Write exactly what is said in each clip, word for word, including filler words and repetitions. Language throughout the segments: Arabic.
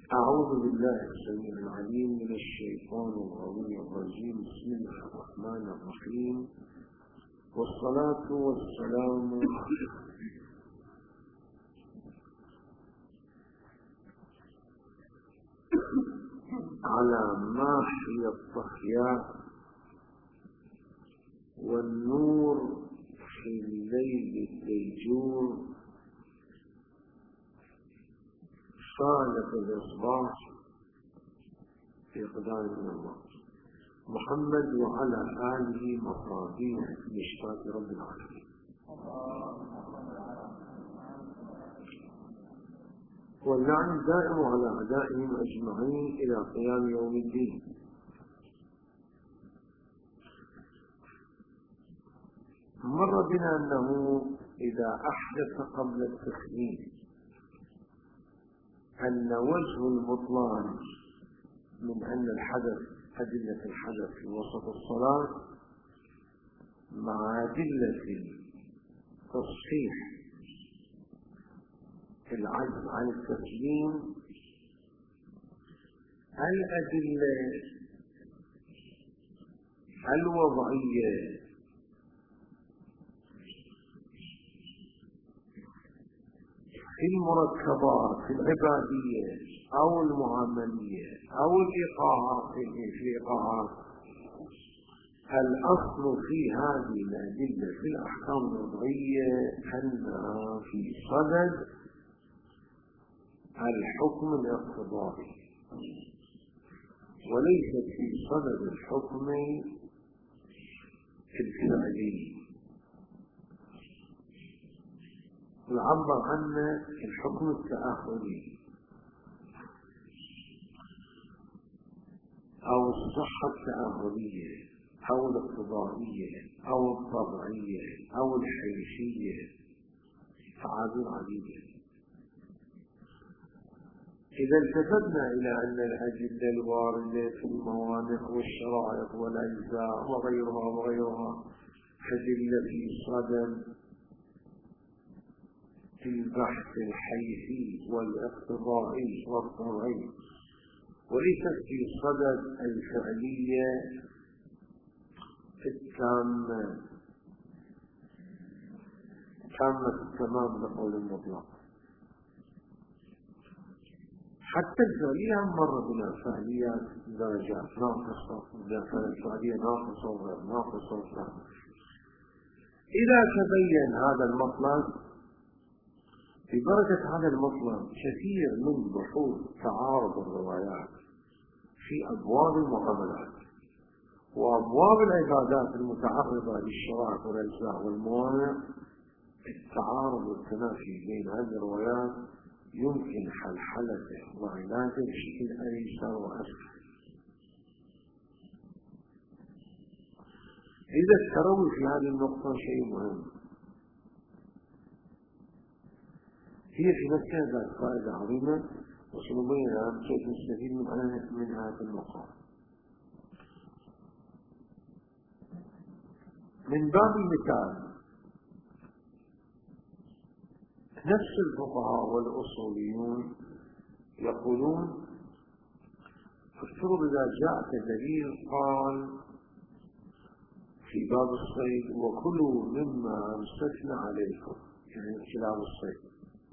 أعوذ بالله السميع العليم من الشيطان الغوي الرجيم. بسم الله الرحمن الرحيم، والصلاة والسلام على ماحي الضحياء والنور في الليل الديجور، صالح الإصباح في قدام الله محمد وعلى آله مصابيح مشتاق رب العالمين. واللعن دائم على أعدائهم أجمعين إلى قيام يوم الدين. مر بنا أنه إذا أحدث قبل التسليم أن وجه المطلق من أن الحدث أدلة الحدث في وسط الصلاة مع أدلة تصحيح العجز عن التسليم. الأدلة الوضعية في المركبات العبادية أو المعاملية أو الإيقاعات في الإيقاعات، الأصل في هذه الأدلة في الأحكام الوضعية أنها في صدد الحكم الاقتضائي وليست في صدد الحكم الفعلي. يعبر عنه الحكم التآخري أو الصحة التآخرية أو الاقتضائية أو الطبيعية أو الحيثية، تعابير عديدة. إذا التفتنا إلى أن الأدلة الواردة في الموانع والشرائط والأجزاء وغيرها وغيرها أدلة في صدد البحث الحيثي والاقتضائي والطبيعي وليست في صدد الفعلية التامة تامة التمام بقول المطلق. حتى الفعلية مر بنا فعليات درجات ناقصة، فعلية ناقصة وغير ناقصة. إذا تبين هذا المطلق ببركة هذا المطلب كثير من بحوث تعارض الروايات في أبواب المعاملات وأبواب العبادات المتعرضة للشرائع والأجزاء والموانع، التعارض والتنافي بين هذه الروايات يمكن حلحلته وعلاجه بشكل أيسر وأسهل. إذا التروي في هذه النقطة شيء مهم، هي في نفسها ذات فائدة عظيمة وسنبين الآن كيف نستفيد من هذا المقام. من باب المثال، نفس الفقهاء والأصوليون يقولون افترض إذا جاءك دليل قال في باب الصيد وكلوا مما أمسكنا عليكم، يعني كلاب الصيد.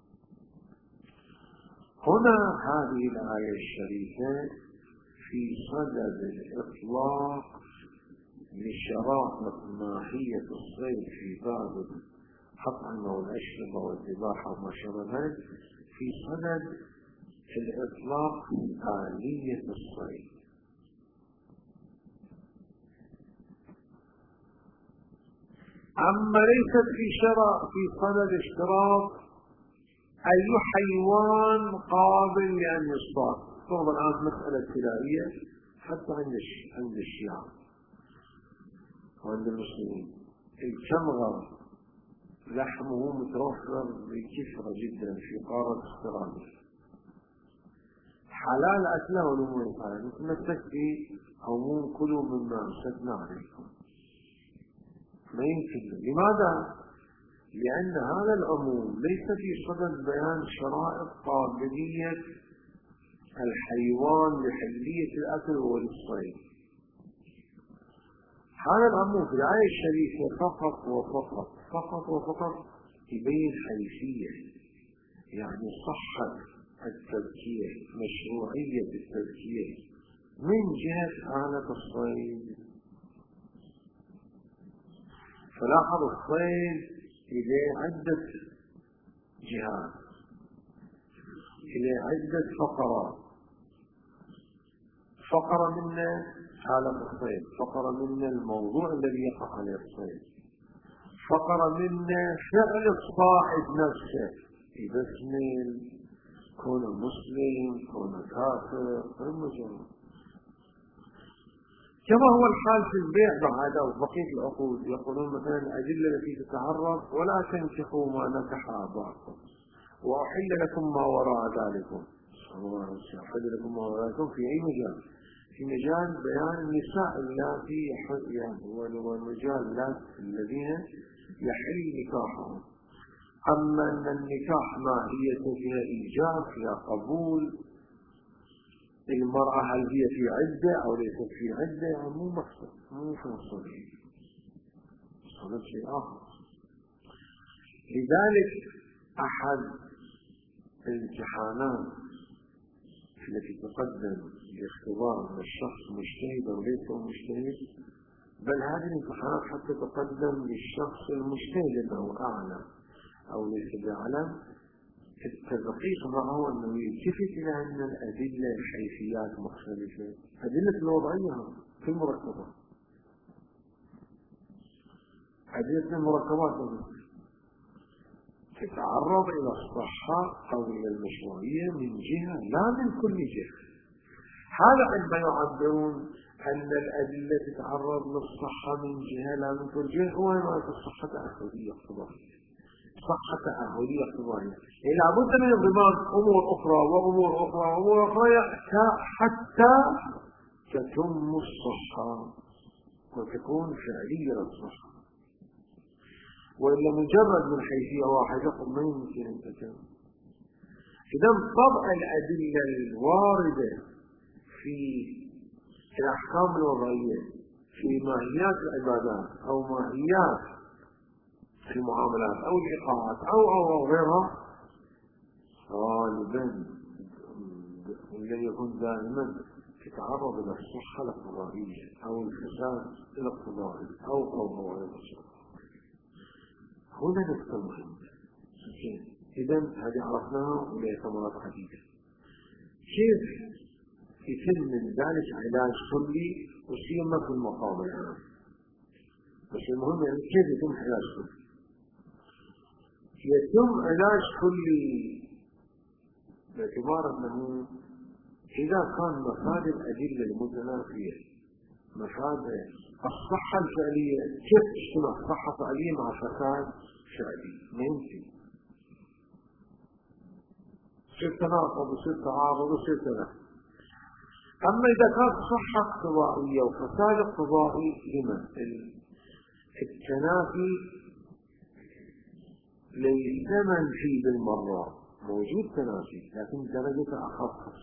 هنا هذه الآية الشريفة في صدد الإطلاق لشرائط ماهية الصيد في باب الأطعمة والأشربة والذباحة وما شابه ذلك، في صدد الإطلاق آلية الصيد. أما ليست في شرع في صدد اشتراط أي حيوان قابل لأن يصطاد. فرض الآن مسألة ابتدائية حتى عند عند الشيعة وعند المسلمين، الكمغر لحمه متوفر بكثرة جدا في قارة استراليا، حلال أكله ولم يفعل. نتمسك به عموم كلوا مما أمسكنا عليكم، ما يمكن. لماذا؟ لأن هذا العموم ليس في صدد بيان شرائط قابلية الحيوان لحلية الأكل وللصيد. هذا الأمر في الآية الشريفة فقط وفقط فقط وفقط يبين حيثية، يعني صحة التذكير، مشروعية التذكير من جهة آلة الصيد. فلاحظ الصيد إلى عدة جهات، إلى عدة فقرات. فقرة منا آلة الصيد، فقرة منا الموضوع الذي يقع عليه الصيد، فقرة منا فعل الصائد نفسه، يبسمل، كونه مسلم، كونه كافر، المجرد. كما هو الحال في البيع بعد أو بقية العقود، يقولون مثلا الأدلة التي تتعرض: ولا تنكحوا ما نكح آباءكم وأحل لكم ما وراء ذلكم. أحل لكم ما وراء ذلكم في أي مجال؟ في مجال بيان النساء اللاتي يعني والرجال الذين يحل نكاحهم. أما أن النكاح ماهيته فيها إيجاب، فيها قبول، المرأة هل هي في عدة أو ليست في عدة، يعني مو مقصد، مو في مقصود، مقصود شيء آخر. لذلك أحد الامتحانات التي تقدم لاختبار الشخص مجتهد أو ليس مجتهد، بل هذه الامتحانات حتى تقدم للشخص المجتهد أنه أعلم أو ليس بأعلم، التدقيق معه أنه يلتفت إلى أن الأدلة الحيثيات مختلفة. أدلة الوضعية في المركبات، أدلة المركبات تتعرض إلى الصحة أو إلى المشروعية من جهة لا من كل جهة. هذا عندما يعبرون أن الأدلة تتعرض للصحة من جهة لا من كل جهة، هو ما في الصحة تأهلية اقتضائية، صحة تأهلية اقتضائية، يعني لابد من انضباط أمور أخرى وأمور أخرى وأمور أخرى حتى تتم الصحة وتكون فعلية الصحة. وإلا مجرد من حيثية واحدة ما يمكن أن تتم. إذا طبع الأدلة الواردة في الأحكام الوضعية في ماهيات العبادات أو ماهيات في المعاملات أو الإيقاعات أو أو غيرها غالبا لن يكون دائما تتعرض إلى الصحة الاقتضائية أو الفساد الاقتضائي أو أو غير ذلك. هنا نقطة مهمة. إذا هذه عرفناها ولها ثمرات عديدة. كيف يتم من ذلك علاج كلي وسيما في المقام الآن؟ بس المهم يعني كيف يتم علاج كلي؟ يتم علاج كلي باعتبار أنه إذا كان مفاد الأدلة المتنافية، مفاد الصحة الفعلية، كيف تجتمع صحة فعلية مع فساد فعلي؟ ما يمكن. يصير تناقض ويصير تعارض ويصير تناقض. أما إذا كانت صحة اقتضائية وفساد اقتضائي، لمن التنافي ليس منفي بالمرة، موجود تنافي لكن درجة أخف.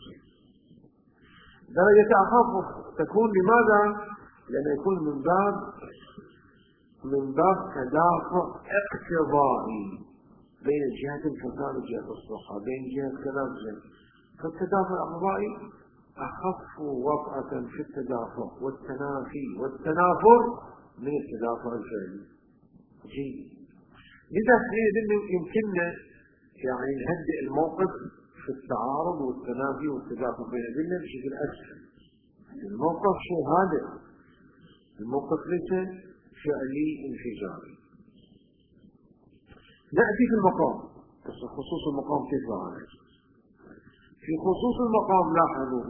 درجة أخف تكون لماذا؟ لأن يكون من باب من باب تدافع اقتضائي بين جهة الفساد وجهة الصحة، بين جهة كذا وجهة. فالتدافع الاقتضائي أخف وطأة في التدافع والتنافي والتنافر من التدافع الفعلي. جيد. لذا يمكننا يعني نهدئ الموقف في التعارض والتنافي والتدافع بين الأدلة بشكل أسهل. الموقف شيء هادئ، الموقف ليس فعلي انفجاري. نأتي في المقام، بس خصوص المقام كيف نعالج؟ في خصوص المقام لاحظوا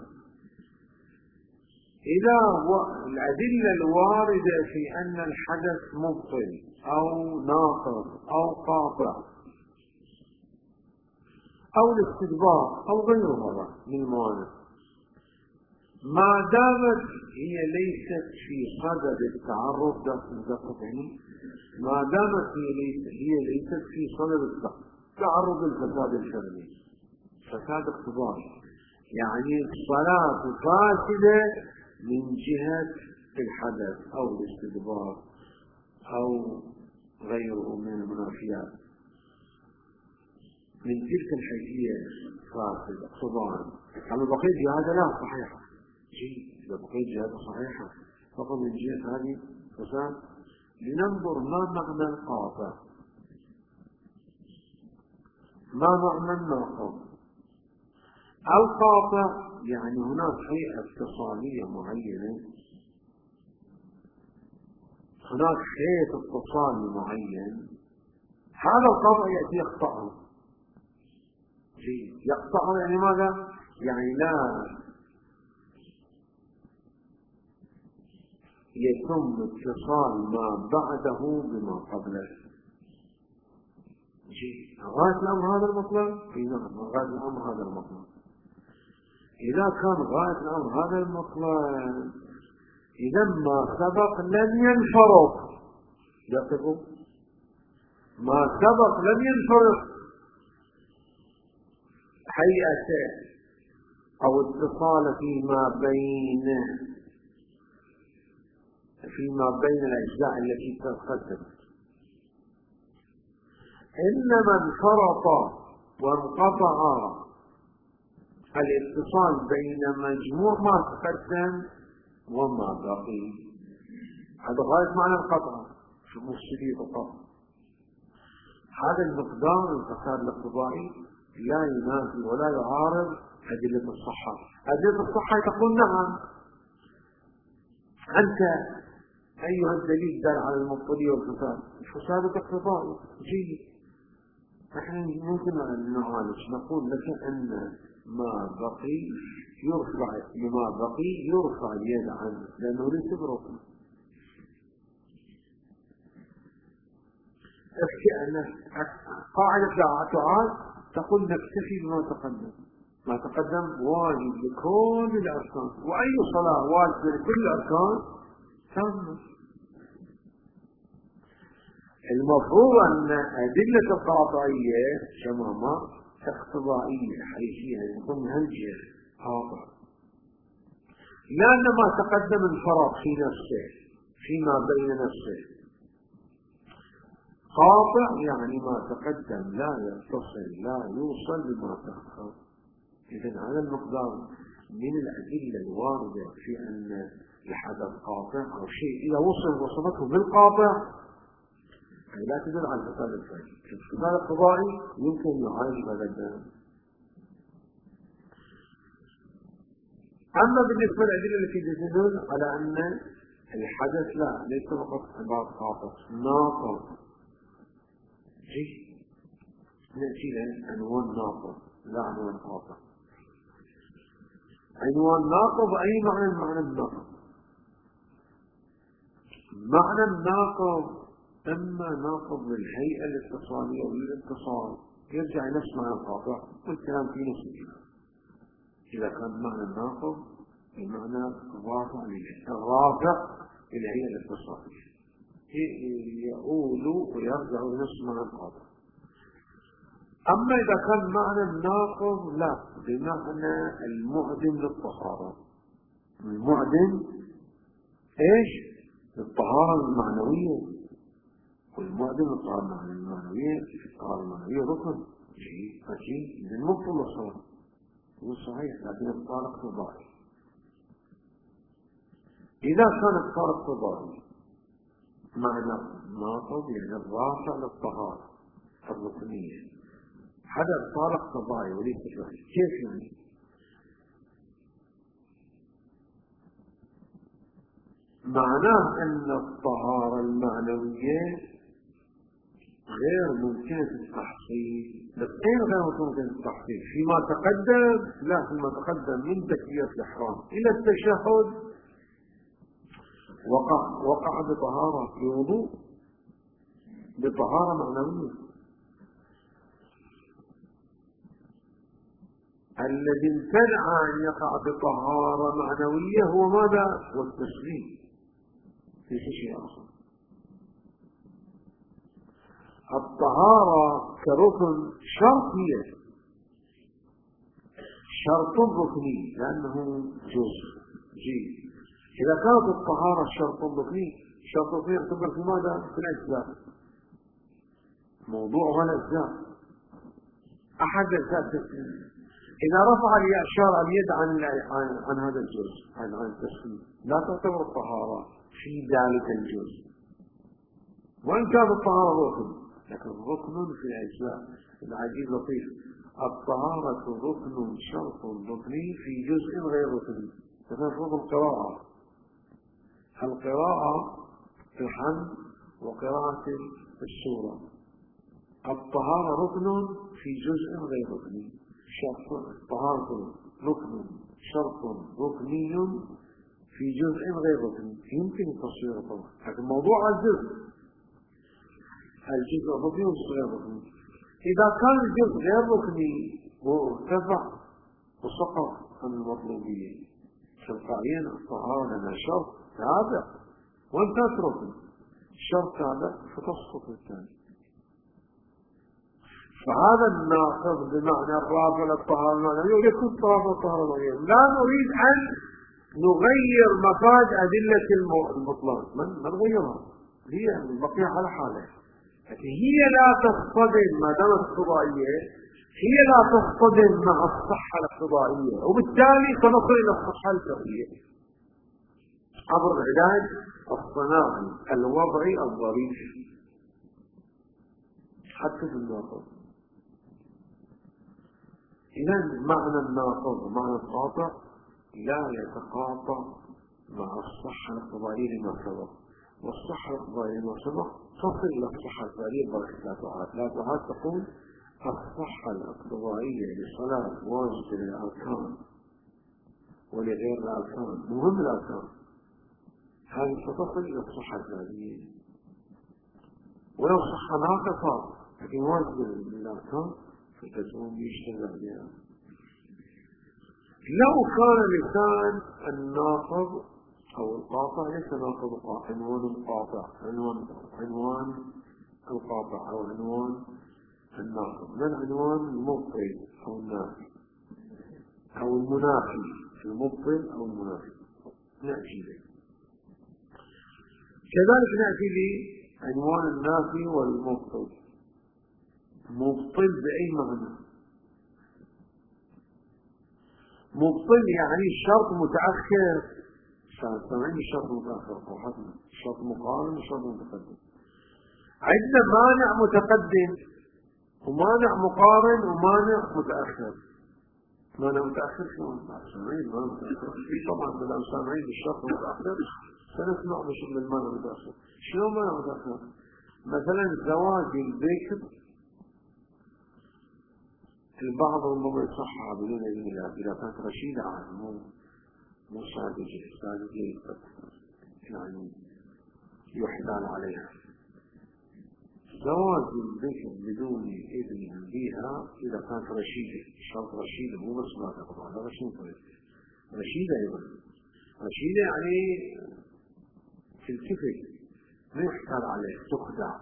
إذا الأدلة الواردة في أن الحدث مبطل أو ناقض أو قاطع أو الاستدبار أو غيرها من الموانع، ما دامت هي ليست في صدد التعرض دقيقين، ما دامت هي ليست هي ليست في صدد التعرض للفساد الفعلي، فساد اقتضائي، يعني الصلاة فاسدة من جهة الحدث أو الاستدبار أو غيره من المنافيات، من تلك الحيثية فاسدة اقتضاء. أما بقية جهادة لا صحيحة، جيد إذا بقية جهادة صحيحة فقط من جهة هذه فساد. لننظر ما معنى القاطع، ما معنى الناقض. القاطع يعني هناك هيئة اتصالية معينة، هناك خيط اتصالي معين، هذا القطع يأتي يقطعه. يقطعه يعني ماذا؟ يعني لا يتم اتصال ما بعده بما قبله. غاية الأمر هذا المطلب؟ في نعم، غاية الأمر هذا المطلب. إذا كان غاية الأمر هذا المطلب، إذا ما سبق لم ينفرط. دققوا، ما سبق لم ينفرط هيئة أو اتصال فيما بين فيما بين الأجزاء التي تقدمت، إنما انفرط وانقطع الاتصال بين مجموع ما تقدم وما بقي. هذا غاية معنى القطع، شو مستفيد القطع. هذا المقدار الفساد الاقتضائي لا ينافي ولا يعارض أدلة الصحة. أدلة الصحة تقول نعم، أنت أيها الدليل دل على المبطلية والفساد، الفساد الاقتضائي جيد. نحن ممكن أن نعالج، نقول لك أن ما بقي يرفع، لما بقي يرفع اليد عنه لأنه ليس بركن. قاعدة تعال تقول نكتفي بما تقدم. ما تقدم واجب لكل الأركان، وأي صلاة واجب لكل الأركان تامة. المفروض أن أدلة القاطعية شمامة اقتضائية حيثية يكون من هالجهة قاطع، لأن ما تقدم انفرط في نفسه فيما بين نفسه. قاطع يعني ما تقدم لا يتصل لا يوصل بما تأخر. إذن هذا المقدار من الأدلة الواردة في أن الحدث قاطع أو شيء إذا وصل وصلته بالقاطع لا تدل على الفساد الفعلي. الفساد القضائي يمكن يعالج هذا الدم. أما بالنسبة للأدلة التي تدل على أن الحدث لا ليس فقط عبارة قاطع ناقض، جيد نأتي له عنوان ناقض لا عنوان قاطع. عنوان ناقض أي معنى؟ معنى الناقض. معنى الناقض أما ناقض للهيئة الاتصالية وللاتصال يرجع نفس معنى القاطع والكلام في نفس الكلام. إذا كان معنى الناقض المعنى الرافع الرافع للهيئة الاتصالية يقول ويرجع لنفس معنى القاطع. أما إذا كان معنى الناقض لا بمعنى المعدم للطهارة. المعدم إيش؟ للطهارة المعنوية. والمعدم للطهارة المعنوية الطهارة المعنوية ركن شيء فشيء من مبطل الصلاة هو صحيح، لكن الطهارة اقتضائي. إذا كان الطهارة اقتضائي معنى ناقض يعني الرافع للطهارة الركنية، هذا الطهارة اقتضائي وليس شرعي. كيف يعني؟ معناه أن الطهارة المعنوية غير ممكنة التحصيل. لكن غير ممكنة التحصيل فيما تقدم لا فيما تقدم من تكبيرة الإحرام إلى التشهد وقع وقع بطهارة في وضوء بطهارة معنوية. الذي امتنع أن يقع بطهارة معنوية هو ماذا؟ هو التسليم في شيء آخر. الطهارة كركن شرط هي شرط ركني لأنه جزء جيد. إذا كانت الطهارة شرط ركني، شرط ركني يعتبر في ماذا؟ في الأجزاء، موضوعها الأجزاء، أحد أجزاء التسليم. إذا رفع الشارع اليد عن عن, عن هذا الجزء، عن عن التسليم، لا تعتبر الطهارة في ذلك الجزء، وإن كانت الطهارة ركن، لكن ركن في الأجزاء. العجيب لطيف، الطهارة ركن شرط ركني في جزء غير ركني. تفرق القراءة، القراءة في الحمد وقراءة السورة، الطهارة ركن في جزء غير ركني. شرط الطهارة ركن شرط ركني في جزء غير ركني، يمكن التصوير طبعا، لكن موضوع الجزء، الجزء الركني والجزء غير ركني. إذا كان الجزء غير ركني وارتفع وسقط عن المطلوبية تلقائيا الطهارة لنا شرط تابع، وانت ركن شرط تابع فتسقط الثاني. فهذا الناقض بمعنى الرابع للطهارة المعنوية يكون طهارة الطهارة المعنوية. لا نريد أن نغير مفاد أدلة المطلق، من نغيرها، هي البقية على حالها، لكن هي لا تصطدم ما دامت اقتضائية، هي لا تصطدم مع الصحة الاقتضائية، وبالتالي سنصل إلى الصحة الفقهية عبر العلاج الصناعي الوضعي الظريف حتى في الناقض. إذا معنى الناقض ومعنى القاطع لا يتقاطع مع الصحة الاقتضائية لما سبق، والصحة الاقتضائية لما سبق تصل إلى الصحة الفعلية ببركة لا تعاد. لا تعاد تقول الصحة الاقتضائية لصلاة واجب للأركان ولغير الأركان مهم الأركان، هذه ستصل إلى الصحة الفعلية. ولو صحة ناقصة لكن واجب للأركان فتكون يشتغل عليها. لو كان لسان الناقض أو القاطع ليس ناقض عنوان القاطع، عنوان عنوان القاطع أو عنوان الناقض، من عنوان المبطل أو النافي أو المنافي، المبطل أو المنافي نأتي له. كذلك نأتي لعنوان النافي والمبطل. مبطل بأي معنى؟ مبطل يعني الشرط متأخر، سامعين الشرط متأخر صراحة، الشرط مقارن والشرط متقدم. عندنا مانع متقدم ومانع مقارن ومانع متأخر. مانع متأخر شلون؟ سامعين مانع متأخر؟ في طبعا بدل سامعين الشرط متأخر سنسمع بشكل المانع متأخر. شلون مانع متأخر؟ مثلا زواج البكر البعض ربما يصحها بدون إذن الله إذا كانت رشيدة عن مو مو ساذجة ساذجة يعني يحتال عليها. زواج البكر بدون إذن بها إذا كانت رشيدة، شرط رشيدة مو بس ما تقطع، هذا شنو طريق رشيدة أيضا. رشيدة يعني تلتفت ما يحتال عليها تخدع.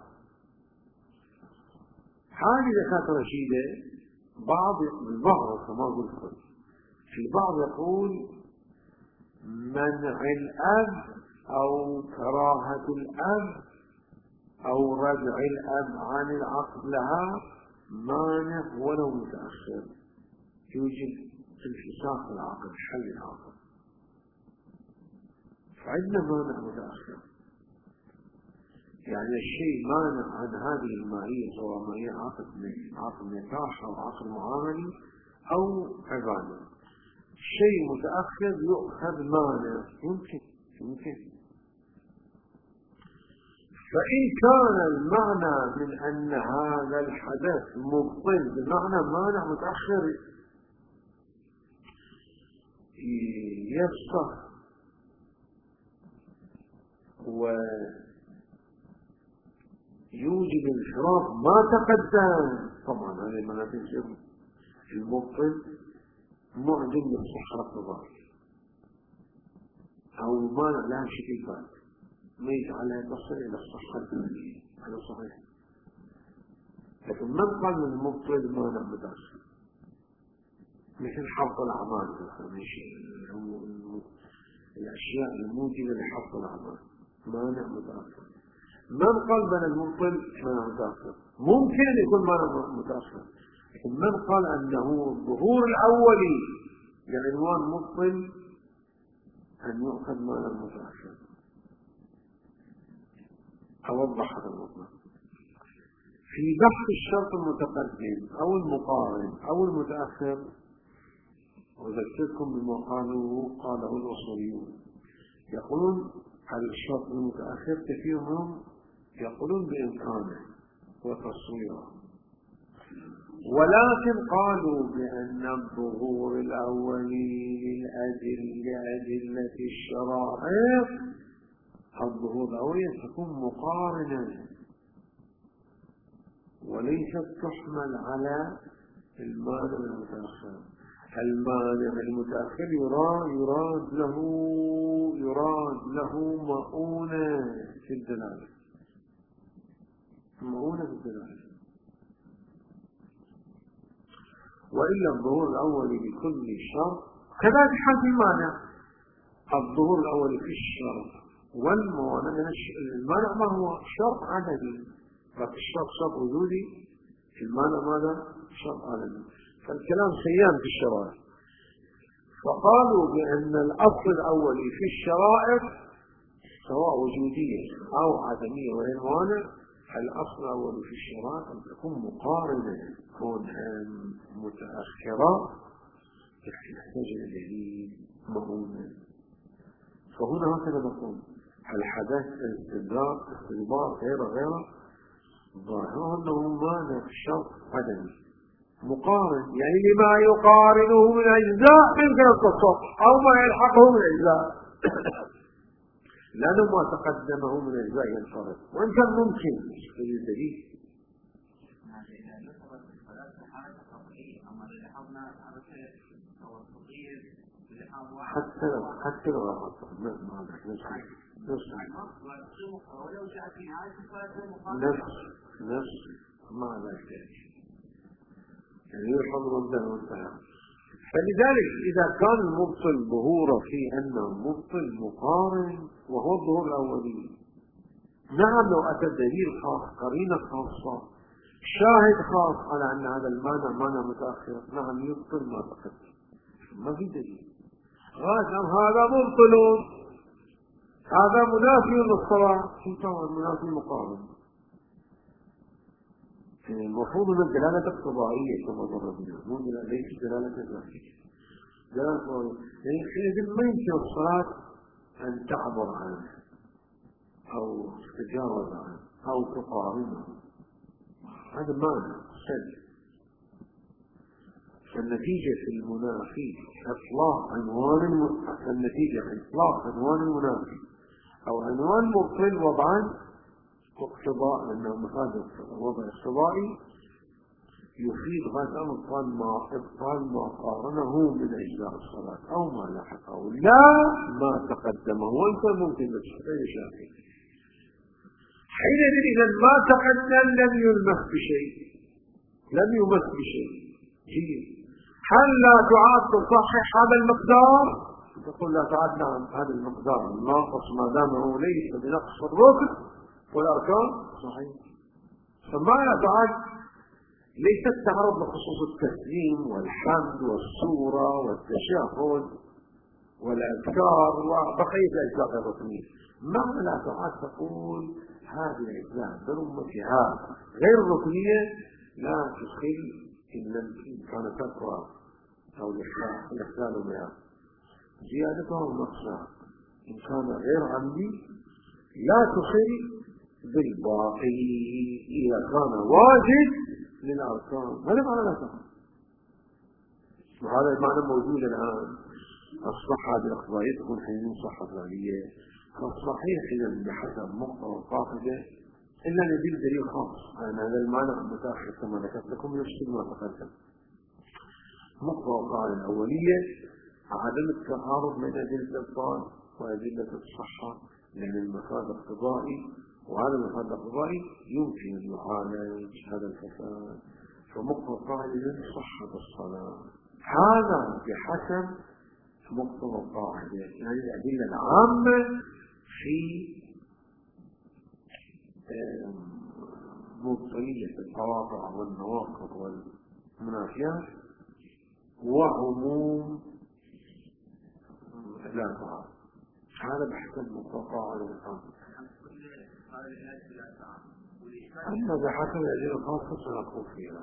هذه إذا كانت رشيدة بعض البعض كما قلت البعض يقول منع الأب أو كراهة الأب أو رجع الأب عن العقد لها مانع ولو متأخر، يوجد انفساخ العقد حل العقد، فعندنا مانع متأخر يعني الشيء مانع عن هذه المائية سواء مائية عقد عقد نكاح أو عقد معاملي أو عبادة. شيء متأخر يؤخذ مانع يمكن يمكن فإن كان المعنى من أن هذا الحدث مبطل بمعنى مانع متأخر يفسخ و يوجد انحراف ما تقدم، طبعا هذه المنافذ شبه المبطل معدم للصحة الاقتضائية أو المانع لها شكل ثاني ما يجعلها تصل إلى الصحة الفعلية، هذا صحيح. لكن من قال من المبطل مانع متأخر؟ مثل حفظ الأعمال الأشياء الموجبة لحفظ الأعمال مانع متأخر. من قال بأن المبطل مانع متأخر؟ ممكن أن يكون مانع متأخر، لكن من قال أنه الظهور الأولي لعنوان مبطل أن يؤخذ مانع متأخر. أوضح هذا الموضوع في بحث الشرط المتقدم أو المقارن أو المتأخر. وذكرتكم بما قالوا قاله الأصوليون، يقولون على الشرط المتأخر كثير منهم يقولون بإمكانه وتصويره، ولكن قالوا بأن الظهور الأولي لأدلة الشرائع الظهور الأولي تكون مقارنة وليست تحمل على المانع المتأخر. المانع المتأخر يراد, يراد له يراد له مؤونة في الدلالة، مؤونة في الدلالة. وإلا الظهور الأولي لكل شرط كذلك حال في المانع. الظهور الأولي في الشرط والموانع، المانع ما هو شرط عددي، لكن الشرط شرط وجودي، المانع ماذا؟ شرط عددي. فالكلام سيان في الشرائع. فقالوا بأن الأصل الأولي في الشرائع سواء وجودية أو عدمية وهي الموانع، الأصل الأولي في الشرائع أن تكون مقارنة، كونها متأخرة تحتاج إلى دليل مؤونة. فهنا هكذا نقول الحدث الاستدراك استدبار غير غير ظاهره أنه مانع الشرط عدمي مقارن، يعني لما يقارنه من أجزاء يمكن التصور أو ما يلحقه من أجزاء لأنه ما تقدمه من أجزاء ينفرد، وإن كان ممكن في الدليل. حتى لو حتى لو ما نفس نفس نفس ما نحتاج يعني يحفظ مبدأ وانتهى. فلذلك إذا كان المبطل ظهوره في أنه مبطل مقارن وهو الظهور الأولي، نعم لو أتى دليل خاص قرينة خاصة شاهد خاص على أن هذا المانع مانع متأخر، نعم يبطل ما تقدم، ما في دليل غاشم هذا مبطل هذا منافي للصلاة، انتهى المنافي مقارن. المفروض ان الدلالة اقتضائية كما ضربنا، مو ليس دلالة ذاتية، دلالة اقتضائية. يعني حينئذ ما يمكن الصلاة أن تعبر عنه أو تتجاوز عنه أو تقارنه، هذا مانع سلبي. فالنتيجة في المنافي إطلاق عنوان النتيجة في إطلاق عنوان المنافي أو عنوان مبطل وضعا اقتضاء، أنه مفاد وضع اقتضائي يفيد غاية إبطال ما إبطال ما قارنه من أجزاء الصلاة أو ما لحقه لا ما تقدمه، وأنت ممكن تستطيع شيء. حينئذ إذا ما تقدم لم يلمس بشيء، لم يمس بشيء. هل لا تعاد تصحح هذا المقدار؟ تقول لا تعاد نعم هذا المقدار الناقص ما دامه ليس بنقص الركن والأركان صحيح. فما لا تعاد ليست تعرض لخصوص التسليم والحمد والسورة والتشهد والأذكار وبقية الأجزاء الركنية. معنى لا تعاد تقول هذه الأجزاء برمتها غير الركنية لا تدخل إلا إن كان تقوى أو الإحلال بها زيادتها ونقصها. إن كان غير عمدي لا تخل بالباقي إذا كان واجب للأركان، هذا معنى لا تخل. وهذا المعنى موجود الآن. الصحة بالأخبارية تكون حين صحة ذلية، فالصحيح إذا بحسب مقتضى القاعدة إلا ندير دليل خاص عن هذا المعنى المتأخر كما ذكرت لكم يشتغل ما تقدم. مقتضى القاعدة الأولية عدم التعارض بين أدلة الإبطال وأدلة الصحة، لأن المفاد اقتضائي وهذا المفاد الاقتضائي يمكن أن يعالج هذا الفساد. فمقتضى القاعدة صحة الصلاة هذا بحسب مقتضى القاعدة. يعني الأدلة العامة في مبطلية القواطع والنواقض والمنافيات وعموم لا تعارض. هذا بحسب مقتضى القاعدة العامة. أما بحسب الأدلة الخاصة سنقول فيها.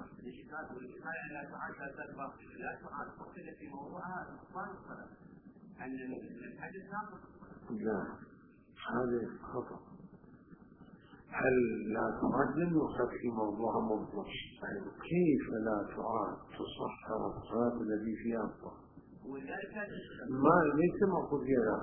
لا، هذا خطأ. هل لا تعد يوصف في موضوع مطلق؟ كيف لا تعد تصح الصلاة الذي فيها الطهر؟ ما ليس مأخوذ فيها.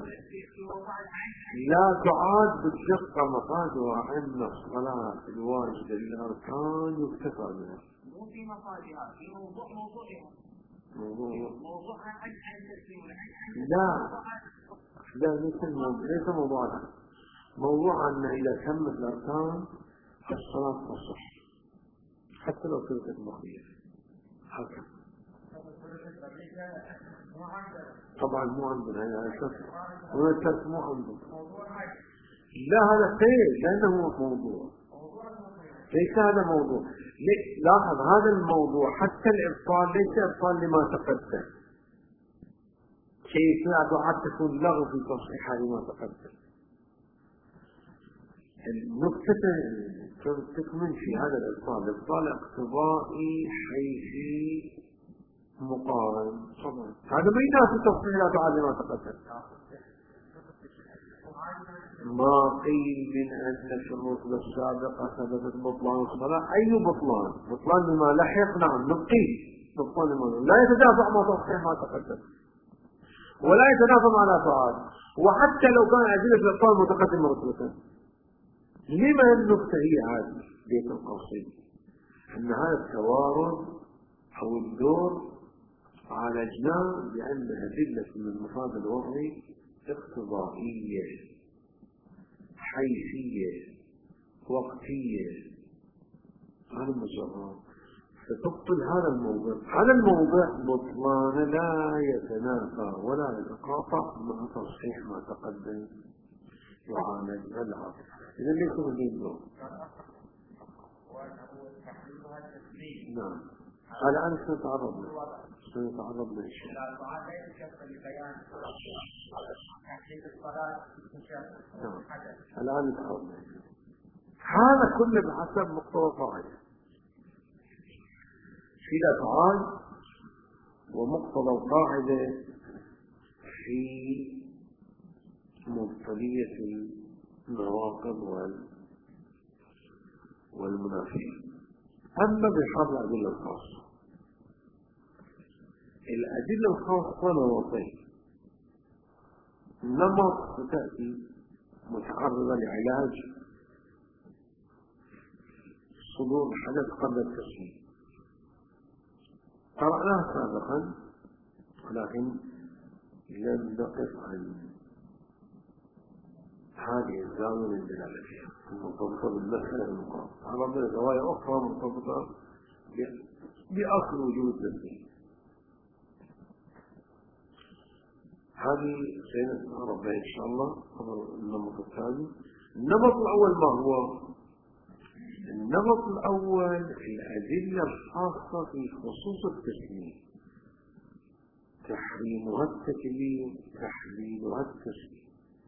لا تعاد بالدقة مفادها أن الصلاة الواجبة للأركان يكتفى بها. مو في مفادها، في موضوع موضوعها. موضوع موضوعها عن عن تسليم لا لا ليس الموضوع، ليس موضوعها. موضوع أن إذا تمت الأركان الصلاة تصح حتى لو كانت مخيفة. هكذا. طبعا مو عندنا هذا الشخص هو الشخص مو عندنا. لا هذا خير لأنه موضوع ليس هذا موضوع. لاحظ هذا الموضوع حتى الإبطال ليس إبطال لما تقدم. كيف لا تكون لغو في تصحيح لما تقدم. النقطة تكمن في هذا الإبطال الإبطال اقتضائي حيثي مقارن. طبعا هذا ما ينافي تصحيح لا تعالى ما تقدم. ما قيل من أن الشروط السابقة ثبتت بطلان الصلاة. أي بطلان؟ بطلان بما لحق. نعم نقيل بطلان بما لا يتدافع مع تصحيح ما تقدم ولا يتدافع مع لا تعالى. وحتى لو كان أدلة الإبطال متقدمة رتبة. لما النقطة هي هذه بيت القصيد أن هذا التوارد أو الدور عالجناه بأنها أدلة من المفاد الوضعي اقتضائية حيثية وقتية. هذا المجرد فتبطل هذا الموضوع. هذا الموضوع بطلان لا يتنافى ولا يتقاطع مع تصحيح ما تقدم يعالج العقل. إذا ليس بدين دور. نعم الآن سنتعرض له سنتعرض له إن شاء الله. نعم الآن نتعرض له. هذا كله بحسب مقتضى القاعدة في الأفعال ومقتضى القاعدة في مبطلية النواقض والمنافية. أما بحر الأدلة الخاصة الأدلة الخاصة نمطين. نمط تأتي متعرضة لعلاج صدور الحدث قبل التسليم. قرأناها سابقا ولكن لم نقف عن هذه الزاوية من دلالتها المرتبطة بالمسألة المقابلة. عرضنا زوايا أخرى مرتبطة بأصل وجود الدين. هذه سنتعرض إن شاء الله. النمط الثاني. النمط الأول ما هو؟ النمط الأول الأدلة الخاصة في خصوص التسليم. تحريمها التكليم تحليلها التسليم.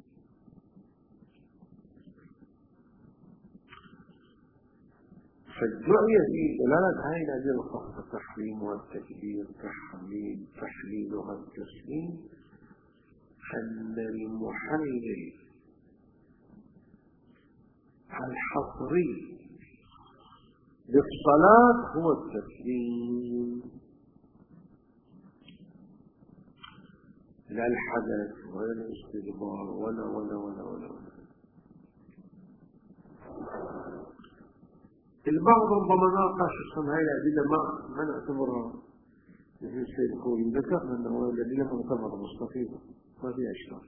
فالدعية في دلالة هذه الأدلة الخاصة تحريمها التكليم تحليل تحليلها التسليم أن المحلل الحصري للصلاة هو التسليم لا الحدث ولا الاستدبار ولا ولا ولا ولا, ولا. البعض ربما ناقش اسم هاي الأدلة ما ما نعتبرها مثل السيد الخوي ذكرنا أنه الأدلة معتبرة مستفيضة ما فيها إشكال.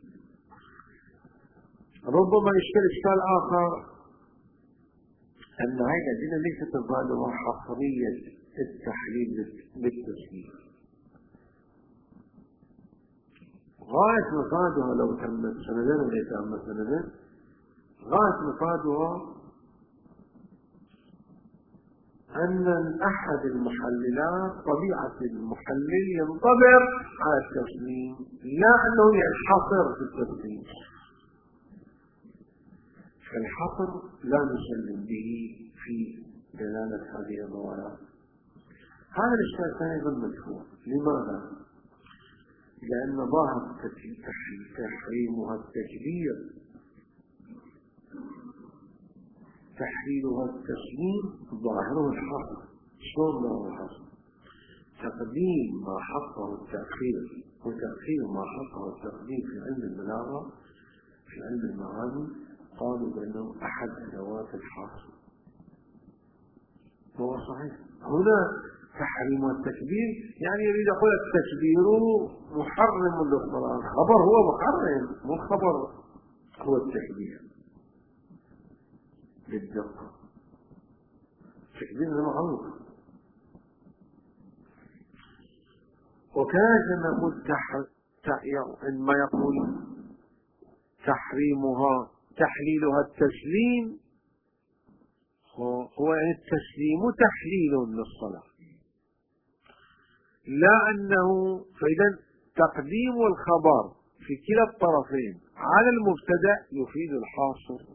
ربما يشكل إشكال آخر أن هاي الأدلة ليست الظاهرة حصرية التحليل بالتسليم غاية مفادها لو تمت سندين وليس تمت سندين، غاية مفادها أن أحد المحللات طبيعة المحلل ينطبق على التسليم، لا أنه ينحصر في التسليم. فالحصر لا نسلم به في دلالة هذه الروايات. هذا الإشكال الثاني أيضا مدفوع. لماذا؟ لأن ظاهر تحريمها التكبير، تحليلها التسليم، ظاهره الحصر. شلون ظاهر الحصر؟ تقديم ما حقه التأخير وتأخير ما حقه التقديم في علم البلاغة في علم المعاني قالوا بأنه أحد أدوات الحصر. هو صحيح. هنا تحريم التكبير يعني يريد يقول التكبير محرم للصلاة، الخبر هو محرم، مو الخبر هو التكبير بالدقة. التكبير معروف. وكذلك نقول عندما يقول تحريمها تحليلها التسليم، هو يعني التسليم تحليل للصلاة، لا أنه. فإذا تقديم الخبر في كلا الطرفين على المبتدأ يفيد الحاصر،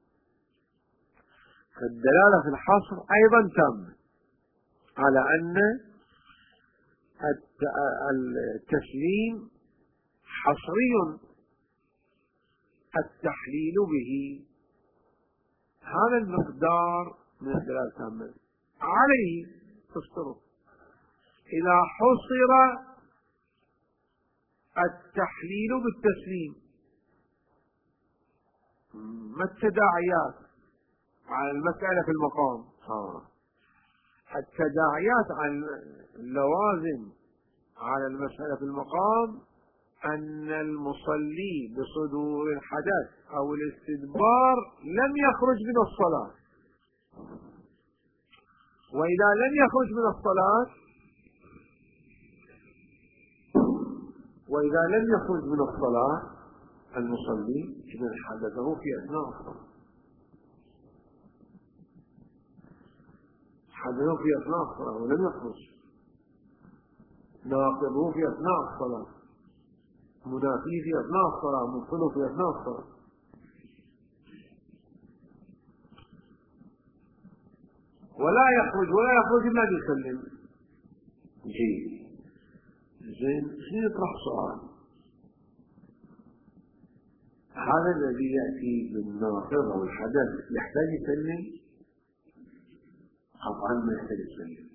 فالدلالة في الحصر أيضا تم على أن التسليم حصري التحليل به. هذا المقدار من الدلالة التامة عليه تشترط. إذا حصر التحليل بالتسليم ما التداعيات على المسألة في المقام؟ ها. التداعيات على اللوازم على المسألة في المقام أن المصلي بصدور الحدث أو الاستدبار لم يخرج من الصلاة، وإذا لم يخرج من الصلاة وإذا لم يخرج من الصلاة المصلي من حدثه في أثناء الصلاة، حدثه في أثناء الصلاة ولم يخرج، ناقضه في أثناء الصلاة، منافيه في أثناء الصلاة، مبطله في أثناء الصلاة. ولا يخرج ولا يخرج إلا بيسلم. جيد. زين. شنو يطرح سؤال؟ هذا الذي يأتي بالناقض أو الحدث يحتاج يسلم؟ قطعا ما يحتاج يسلم.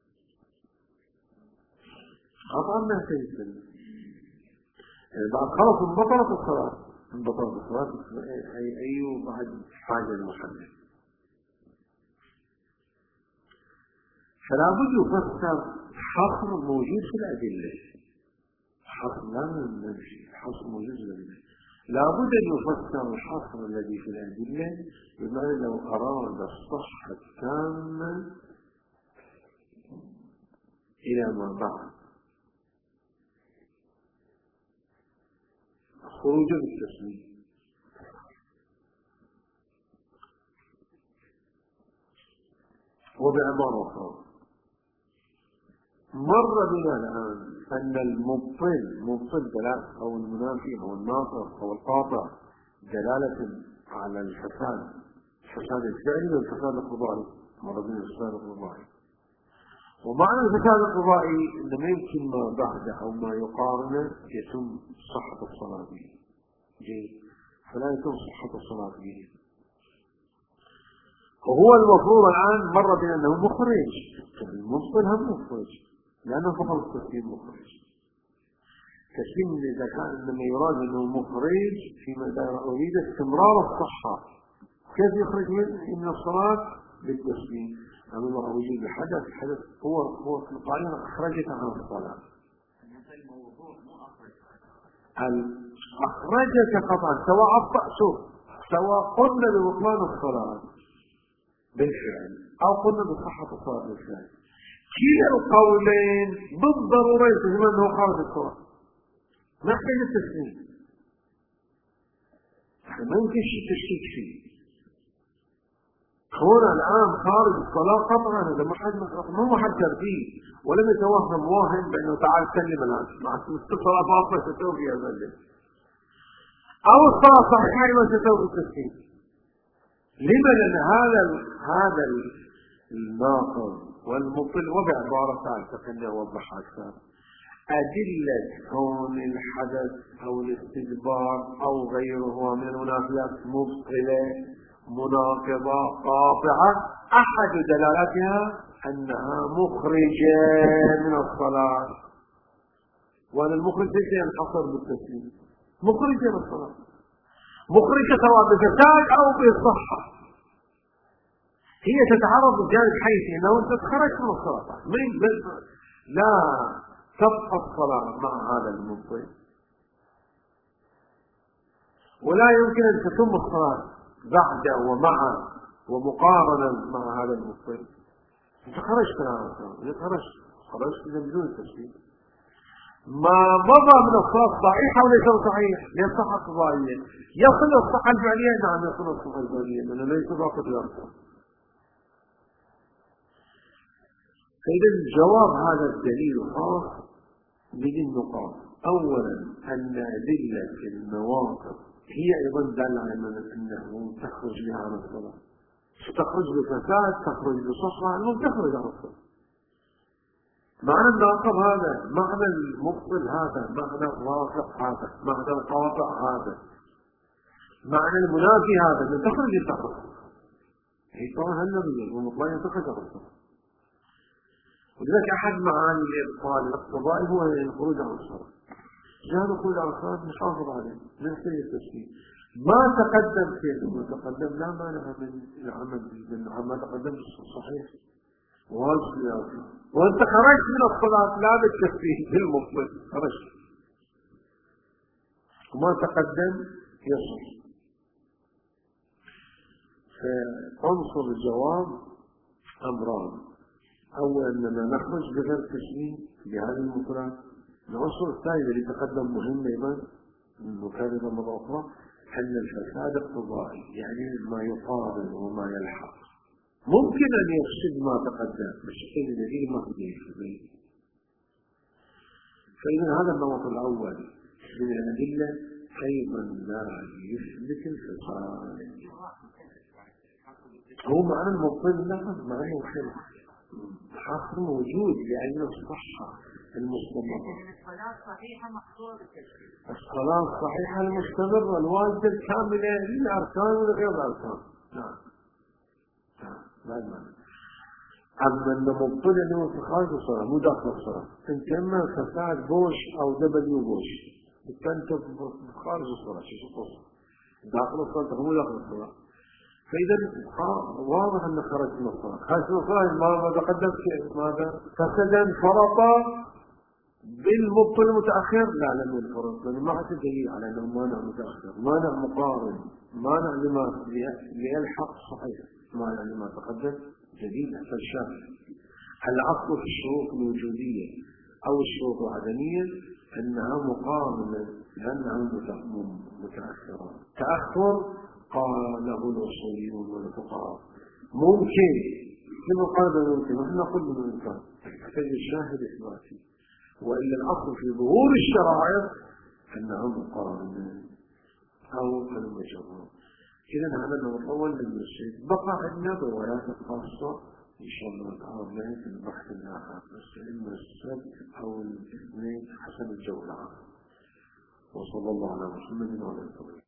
قطعا ما يحتاج يسلم. بعد خلص انبطلت الصلاة، انبطلت الصلاة أي أي بعد حاجة المحدث. فلا بد يفسر حصر موجود في الأدلة. حصر لا نمشي، حصر موجود في الأدلة. لا بد أن يفسر الحصر الذي في الأدلة بمعنى لو أراد الصحة التامة إلى ما بعد خروج بالتسليم. وبعبارة أخرى مر بنا الآن أن المبطل مبطل دلالة أو المنافي أو الناقض أو القاطع دلالة على الفساد، الفساد الفعلي والفساد القضائي. مر بنا الفساد القضائي، ومعنى الفساد القضائي أن ما يمكن ما بعد أو ما يقارنه يتم صحة الصلاة به. جيد. فلا يتم صحة الصلاة به. وهو المفروض الآن مر بنا أنه مخرج، المبطل هم مخرج لأنه فقط التسليم مخرج. تسليم إذا كان إنما يراد أنه مخرج فيما إذا أريد استمرار الصحة، كيف يخرج من الصلاة؟ بالتسليم. أما وجود الحدث، الحدث هو هو في القائمة أخرجك عن الصلاة. أخرجك قطعا سواء الطأسه سواء قلنا ببطلان الصلاة بالفعل أو قلنا بصحة الصلاة بالفعل، كلا القولين بالضرورة يتهم أنه خارج الصلاة. ما يحتاج التسليم، ما يمكن شيء تشكيك فيه. هنا الآن خارج الصلاة قطعا، هذا ما حد مو حد ترتيب، ولم يتوهم واهم بأنه تعال سلم الآن مع الصلاة باطلة ستوفي يا زلمة، أو الصلاة صحيحة لما ستوفي التسليم. لما؟ لأن هذا هذا الناقض والمطل، وبعبارة تعالى خليني أوضحها أكثر، أدلة كون الحدث أو الاستدبار أو غيره من المنافيات مبطلة مناقضة قاطعة، أحد دلالاتها أنها مخرجة من الصلاة، وأن المخرج ليس ينحصر بالتسليم، مخرجة من الصلاة، مخرجة سواء بفساد أو بالصحة، هي تتعرض بجانب حيث أنه أنت تخرج من الصلاة، لا تبقى الصلاة مع هذا المبطل، ولا يمكن أن تتم الصلاة بعد ومع ومقارنة مع هذا المبطل. أنت خرجت من هذا الصلاة، أنت خرجت خرجت إذا بدون تسليم. ما مضى من الصلاة صحيحة وليس صحيح، ليس صحة قضائية، يصل الصحة الفعلية، نعم يصل الصحة الفعلية، لأنه ليس فقط الأرض. فإذا جواب هذا الدليل خاص بالنقاط. أولا أن أدلة المواقف هي أيضا دالة على أنه تخرج بها عن الصلاة، تخرج بفساد، تخرج بصحة، أنه تخرج عن الصلاة. معنى الناقض هذا، معنى المبطل هذا، معنى الرافع هذا، معنى القاطع هذا، معنى المنافي هذا، أن تخرج عن الصلاة. هي طبعا هالنبي والمطلع تخرج عن الصلاة. ولذلك أحد معاني الإبطال الاقتضائي هو الخروج عن الصلاة. جاء الخروج عن الصلاة نحافظ عليه من حين التسليم. ما تقدم شيء ما تقدم لا مانع من العمل من ما تقدم صحيح واجب لازم. وأنت خرجت من الصلاة لا بالتسليم بالمفضل، خرجت وما تقدم يصح. فعنصر الجواب أمران، أولا أننا نخرج بغير تسليم بهذه المفردات. العنصر الثاني الذي تقدم مهم أيضا المكالمة مرة أخرى، أن الفساد اقتضائي، يعني ما يقابل وما يلحق. ممكن أن يفسد ما تقدم بالشكل الذي ما فيه. فإذا هذا النمط الأول من الأدلة أيضا لا يثبت الفساد. هو معنى المبطل لا معنى الخير حاصل موجود لأجل الصحة المستمرة. الصلاة الصحيحة محصورة بالتسليم. الصلاة الصحيحة المستمرة الواجبة الكاملة للأركان وغير الأركان. نعم. نعم. لا معنى. أما أن مبطل أنه في خارج الصلاة مو داخل الصلاة. إن كان فساد بوش أو دبليو بوش. أنت خارج الصلاة شو تقصد؟ داخل الصلاة مو داخل الصلاة. فإذا واضح أن خرج من الصلاة. خرج من الصلاة ماذا قدم شيء ماذا؟ فسدا فرطا بالمبطل المتأخر؟ لا لم ينفرط، لأن ما حتى دليل على أنه مانع متأخر، مانع مقارن، مانع لما ليلحق صحيح، مانع لما تقدم جديد حتى الشافعي. العقل في الشروط الوجودية أو الشروط العدمية أنها مقارنة لأنها متأخرة. تأخر قاله الأصوليون والفقهاء ممكن، كما قال ممكن، ونحن نقول ممكن، يحتاج الشاهد إثباتي، وإلا الأصل في ظهور الشرائع أنها مقارنة أو المجرد. إذا هذا النوع الأول من الشيء. بقى عندنا روايات خاصة إن شاء الله تعالى في البحث الآخر، إما السبت أو الاثنين حسب الجولة. وصلى الله على محمد وعلى آله وسلم.